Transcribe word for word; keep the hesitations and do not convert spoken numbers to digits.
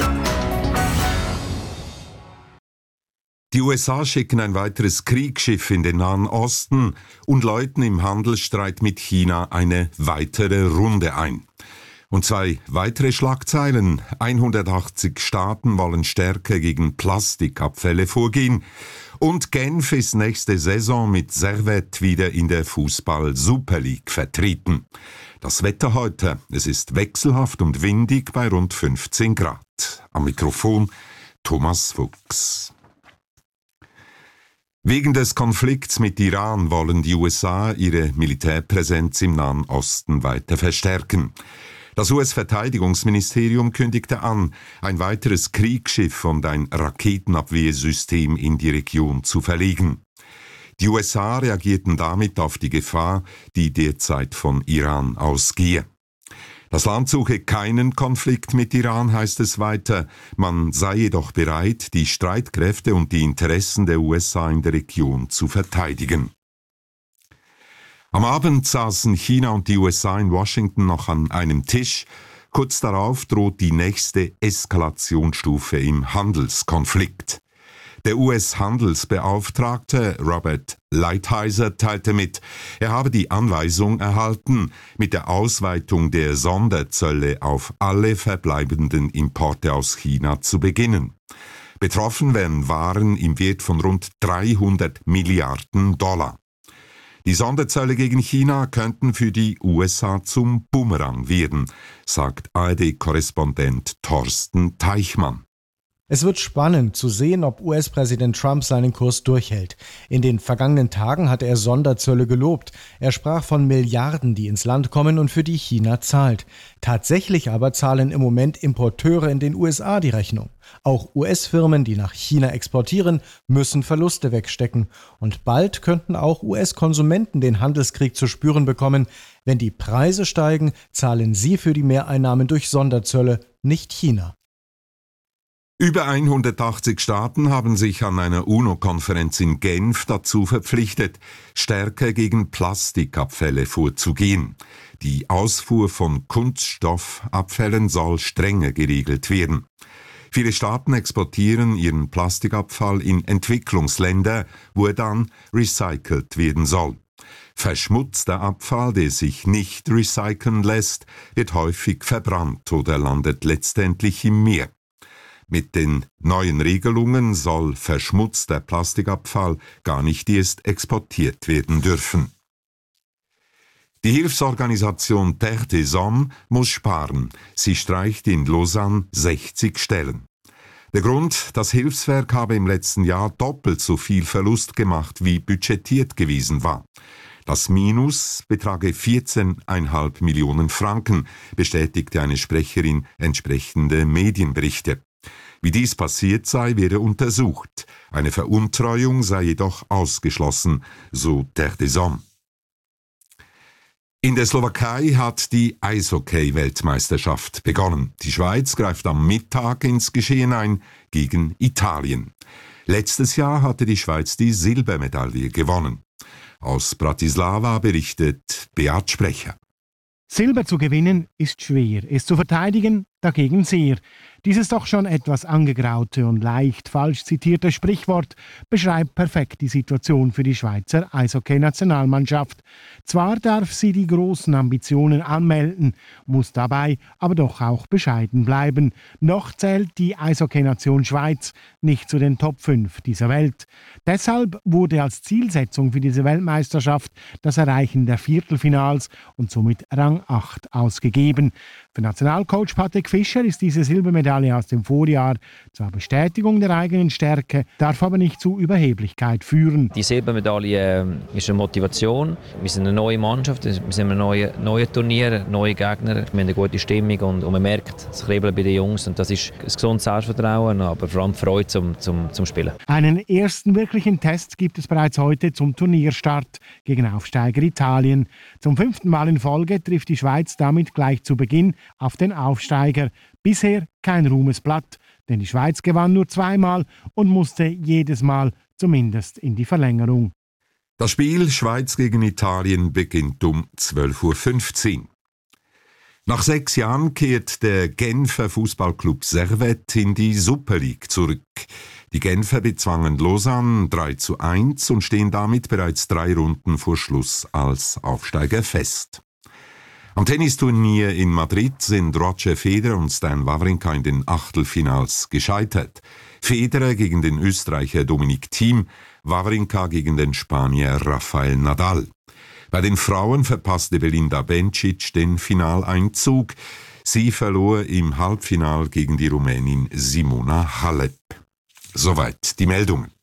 Die U S A schicken ein weiteres Kriegsschiff in den Nahen Osten und läuten im Handelsstreit mit China eine weitere Runde ein. Und zwei weitere Schlagzeilen. hundertachtzig Staaten wollen stärker gegen Plastikabfälle vorgehen. Und Genf ist nächste Saison mit Servette wieder in der Fußball-Super League vertreten. Das Wetter heute, es ist wechselhaft und windig bei rund fünfzehn Grad. Am Mikrofon Thomas Fuchs. Wegen des Konflikts mit Iran wollen die U S A ihre Militärpräsenz im Nahen Osten weiter verstärken. Das U S-Verteidigungsministerium kündigte an, ein weiteres Kriegsschiff und ein Raketenabwehrsystem in die Region zu verlegen. Die U S A reagierten damit auf die Gefahr, die derzeit von Iran ausgehe. Das Land suche keinen Konflikt mit Iran, heißt es weiter. Man sei jedoch bereit, die Streitkräfte und die Interessen der U S A in der Region zu verteidigen. Am Abend saßen China und die U S A in Washington noch an einem Tisch. Kurz darauf droht die nächste Eskalationsstufe im Handelskonflikt. Der U S-Handelsbeauftragte Robert Lighthizer teilte mit, er habe die Anweisung erhalten, mit der Ausweitung der Sonderzölle auf alle verbleibenden Importe aus China zu beginnen. Betroffen wären Waren im Wert von rund dreihundert Milliarden Dollar. Die Sonderzölle gegen China könnten für die U S A zum Bumerang werden, sagt A R D-Korrespondent Thorsten Teichmann. Es wird spannend zu sehen, ob U S-Präsident Trump seinen Kurs durchhält. In den vergangenen Tagen hatte er Sonderzölle gelobt. Er sprach von Milliarden, die ins Land kommen und für die China zahlt. Tatsächlich aber zahlen im Moment Importeure in den U S A die Rechnung. Auch U S-Firmen, die nach China exportieren, müssen Verluste wegstecken. Und bald könnten auch U S-Konsumenten den Handelskrieg zu spüren bekommen. Wenn die Preise steigen, zahlen sie für die Mehreinnahmen durch Sonderzölle, nicht China. Über hundertachtzig Staaten haben sich an einer UNO-Konferenz in Genf dazu verpflichtet, stärker gegen Plastikabfälle vorzugehen. Die Ausfuhr von Kunststoffabfällen soll strenger geregelt werden. Viele Staaten exportieren ihren Plastikabfall in Entwicklungsländer, wo er dann recycelt werden soll. Verschmutzter Abfall, der sich nicht recyceln lässt, wird häufig verbrannt oder landet letztendlich im Meer. Mit den neuen Regelungen soll verschmutzter Plastikabfall gar nicht erst exportiert werden dürfen. Die Hilfsorganisation Terre des Hommes muss sparen. Sie streicht in Lausanne sechzig Stellen. Der Grund, das Hilfswerk habe im letzten Jahr doppelt so viel Verlust gemacht, wie budgetiert gewesen war. Das Minus betrage vierzehn Komma fünf Millionen Franken, bestätigte eine Sprecherin entsprechende Medienberichte. Wie dies passiert sei, werde untersucht. Eine Veruntreuung sei jedoch ausgeschlossen, so Terre des Hommes. In der Slowakei hat die Eishockey-Weltmeisterschaft begonnen. Die Schweiz greift am Mittag ins Geschehen ein gegen Italien. Letztes Jahr hatte die Schweiz die Silbermedaille gewonnen. Aus Bratislava berichtet Beat Sprecher. Silber zu gewinnen ist schwer, es zu verteidigen dagegen sehr. Dieses doch schon etwas angegraute und leicht falsch zitierte Sprichwort beschreibt perfekt die Situation für die Schweizer Eishockey-Nationalmannschaft. Zwar darf sie die großen Ambitionen anmelden, muss dabei aber doch auch bescheiden bleiben. Noch zählt die Eishockey-Nation Schweiz nicht zu den Top fünf dieser Welt. Deshalb wurde als Zielsetzung für diese Weltmeisterschaft das Erreichen der Viertelfinals und somit Rang acht ausgegeben. Für Nationalcoach Patrick Fischer ist diese Silbermedaille aus dem Vorjahr zwar Bestätigung der eigenen Stärke, darf aber nicht zu Überheblichkeit führen. Die Silbermedaille ist eine Motivation. Wir sind eine neue Mannschaft, wir sind ein neues neue Turnier, neue Gegner. Wir haben eine gute Stimmung und, und man merkt das Kribbeln bei den Jungs. Und das ist ein gesundes Selbstvertrauen, aber vor allem Freude zum, zum, zum Spielen. Einen ersten wirklichen Test gibt es bereits heute zum Turnierstart gegen Aufsteiger Italien. Zum fünften Mal in Folge trifft die Schweiz damit gleich zu Beginn auf den Aufsteiger. Bisher kein Ruhmesblatt, denn die Schweiz gewann nur zweimal und musste jedes Mal zumindest in die Verlängerung. Das Spiel Schweiz gegen Italien beginnt um zwölf Uhr fünfzehn. Nach sechs Jahren kehrt der Genfer Fußballclub Servette in die Super League zurück. Die Genfer bezwangen Lausanne drei zu eins und stehen damit bereits drei Runden vor Schluss als Aufsteiger fest. Am Tennisturnier in Madrid sind Roger Federer und Stan Wawrinka in den Achtelfinals gescheitert. Federer gegen den Österreicher Dominic Thiem, Wawrinka gegen den Spanier Rafael Nadal. Bei den Frauen verpasste Belinda Bencic den Finaleinzug. Sie verlor im Halbfinal gegen die Rumänin Simona Halep. Soweit die Meldungen.